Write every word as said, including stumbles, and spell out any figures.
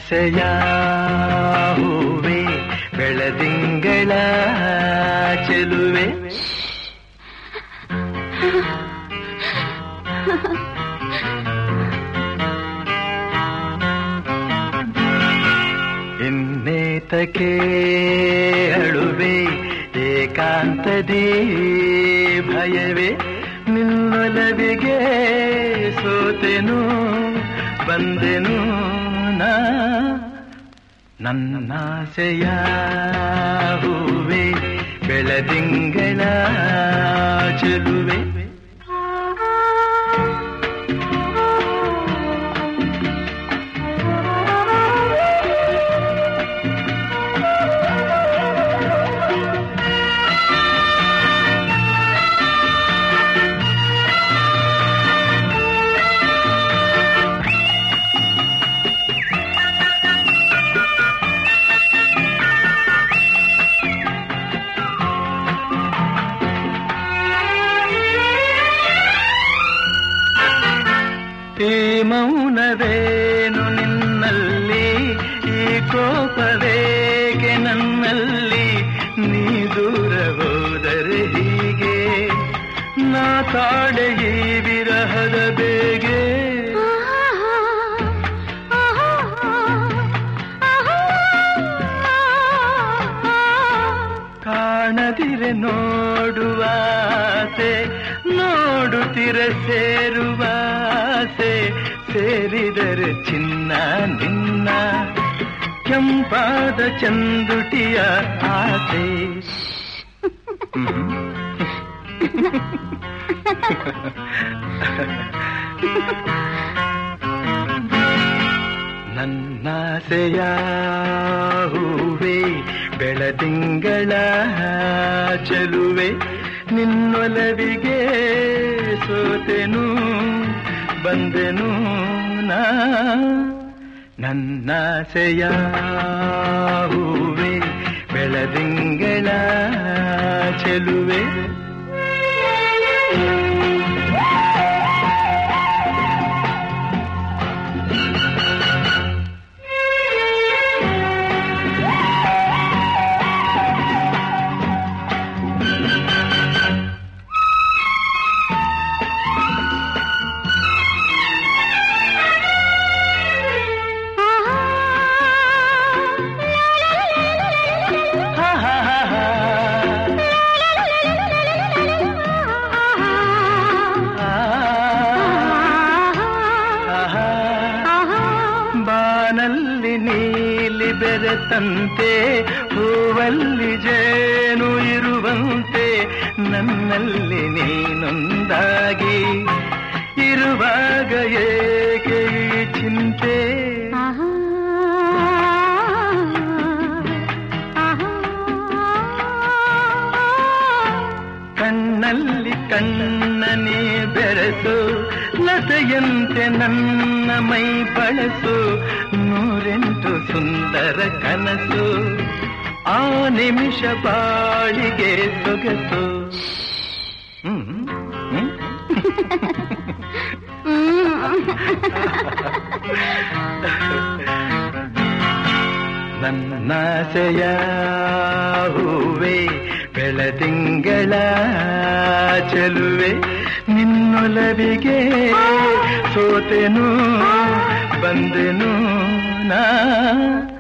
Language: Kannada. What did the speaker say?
ನನ್ನಾಸೆಯ ಹೂವೆ ಬೆಳದಿಂಗಳ ಚೆಲುವೆ. ಇನ್ನೇತಕ್ಕೆ ಅಳುವೆ ಏಕಾಂತದಿ ಭಯವೇ, ನಿನ್ನೊಲವಿಗೆ ಸೋತೆನು ಬಂದೆನು ನಾ. ನನ್ನಾಸೆಯ ಹೂವೆ ಬೆಳದಿಂಗಳ ಚೆಲುವೆ. ಈ ಮೌನವೇನು ನಿನ್ನಲ್ಲಿ, ಈ ಕೋಪವೇಗೆ ನನ್ನಲ್ಲಿ, ನೀ ದೂರ ಹೋದರೆ ಹೀಗೆ ನಾ ತಾಳೆ ಈ ವಿರಹದ ಬೇಗೆ. ಕಾಣದಿರೆ ನೋಡುವಾಸೆ, ನೋಡುತ್ತಿರೆ ಸೇರುವಾಸೆ, ಸೇರಿದರೆ ಚಿನ್ನ ನಿನ್ನ ಕೆಂಪಾದ ಚಂದುಟಿಯ ಆಸೆ. ನನ್ನಾಸೆಯ ಹೂವೆ ಬೆಳದಿಂಗಳ ಚೆಲುವೆ, ನಿನ್ನೊಲವಿಗೆ ಸೋತೆನು ಬಂದೆನು ನಾ. ನನ್ನಾಸೆಯ ಹೂವೆ ಬೆಳದಿಂಗಳ ಚೆಲುವೆ. ಬಾನಲ್ಲಿ ನೀಲಿ ಬೆರೆತಂತೆ, ಹೂವಲ್ಲಿ ಜೇನು ಇರುವಂತೆ, ನನ್ನಲ್ಲಿ ನೀನೊಂದಾಗಿ ಇರುವಾಗ ಏಕೆ ಈ ಚಿಂತೆ. ಕಣ್ಣಲ್ಲಿ ಕಣ್ಣನೇ ಬೆರೆಸು, ಲತೆಯಂತೆ ನನ್ನ ಮೈ ಬಳಸು, ನೂರೆಂಟು ಸುಂದರ ಕನಸು, ಆ ನಿಮಿಷ ಬಾಳಿಗೆ ಸೊಗಸು. ನನ್ನಾಸೆಯ ಹೂವೆ ಬೆಳದಿಂಗಳ ಚೆಲುವೆ, ನಿನ್ನೊಲವಿಗೆ ಸೋತೆನು ಬಂದೆನು ನಾ.